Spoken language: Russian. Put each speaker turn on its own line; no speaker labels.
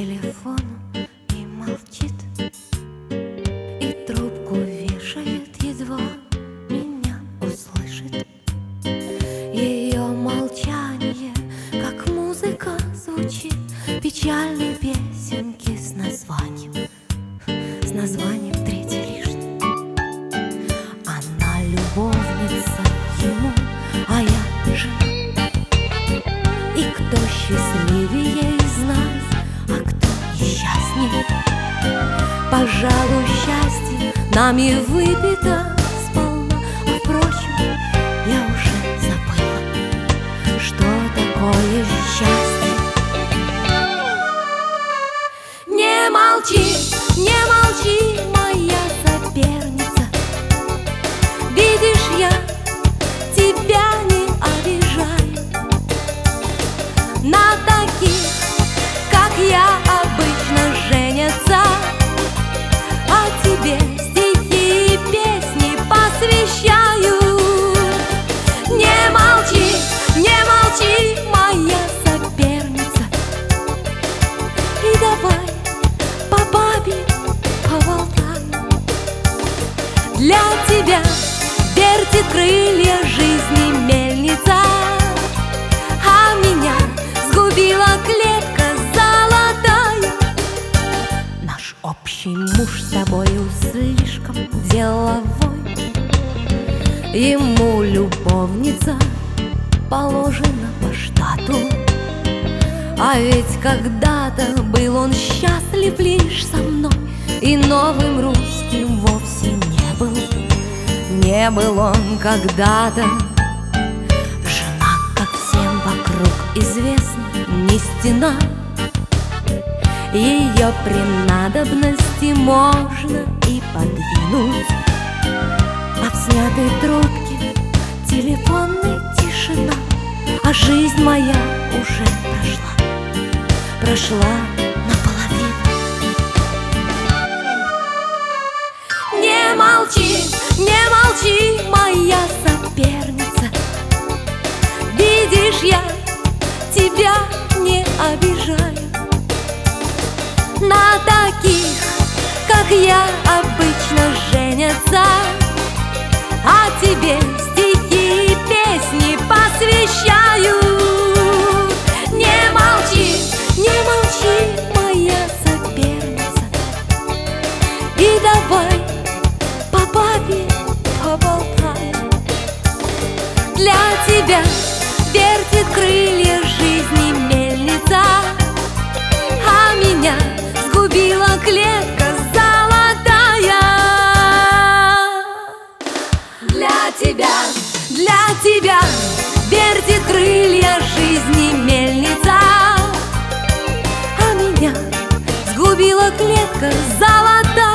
телефону и молчит, и трубку вешает, едва меня услышит. Ее молчание, как музыка, звучит печальной песенки с названием третий лишний. Она любовница ему, а я жена. И кто счастливее из нас, а кто несчастнее? Пожалуй, счастье нами выпито сполна, а впрочем, я уже забыла, что такое счастье. Не молчи, моя соперница. Видишь, я тебя не обижаю. На таких, как я, обычно женятся, а тебе стихи и песни посвящаю. Не молчи, моя соперница, и давай по бабе поболтаем. Для тебя вертит крылья жизни мельница, а меня сгубила клетка золотая. Наш общий муж с тобою слишком деловой, ему любовница положена по штату. А ведь когда-то был он счастлив лишь со мной, и новым русским вовсе не был. Не был он когда-то. Жена, как всем вокруг известно, не стена. Ее при надобности можно и подвинуть. А в снятой трубке телефонная тишина, а жизнь моя уже прошла наполовину. Не молчи, моя соперница. Видишь, я тебя не обижаю. На таких, как я, обычно женятся, а тебе стихи и песни посвящаю. Не молчи, моя соперница, и давай по бабе поболтаем. Для тебя вертит крылья жизни мельница, а меня сгубила клетка золотая. Для тебя вертит крылья жизни мельница, а меня сгубила клетка золотая.